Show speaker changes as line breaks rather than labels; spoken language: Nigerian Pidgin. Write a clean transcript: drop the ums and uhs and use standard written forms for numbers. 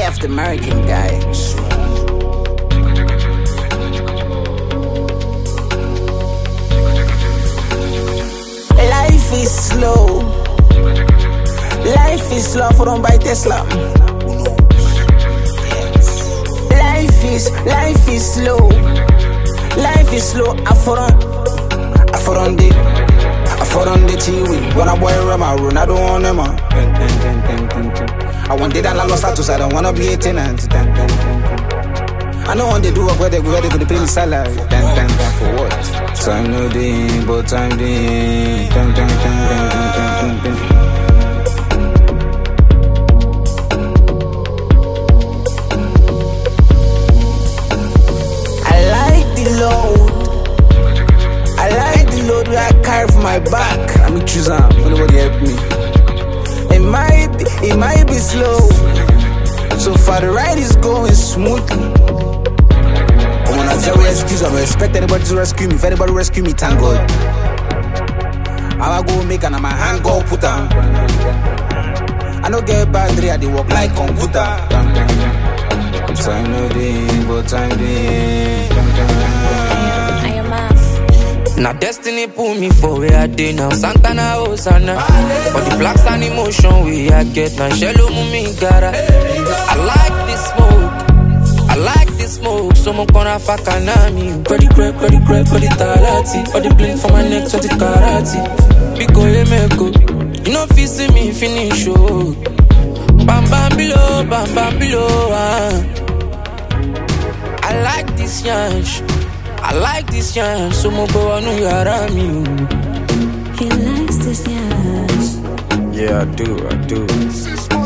left American guy. Life is slow. Life is slow for don't buy Tesla. Life is slow. Life is slow. I for on the TV. When I boy Rama, I don't want them. I want it and I lost status. I don't wanna be a tenant. I know when they do work where they go to pay me salary. For what? Time no day, but time day. I like the load where I carry for my back. I mean, choose them. Nobody help me. It might be slow. So far the ride is going smoothly. When I tell you excuse, I don't expect anybody to rescue me. If anybody rescue me, thank God. I'ma go make and my hand go put down. I don't get battery, I dey work like computer. Time no day, but time day.
I am off.
Now destiny pull me for where I dey now. Santana Hosanna. For the blacks and emotion we I get now. Shello mumi gara. I like this smoke. I like this smoke. Someone gonna fuck anami. Credit talati. All the bling for my neck, 20 karati. Biko emeko. You know if you see me finish oh. Bam bam below, ah. I like this yansh. So mo go anu yara mi.
He likes this, yeah.
Yeah, I do.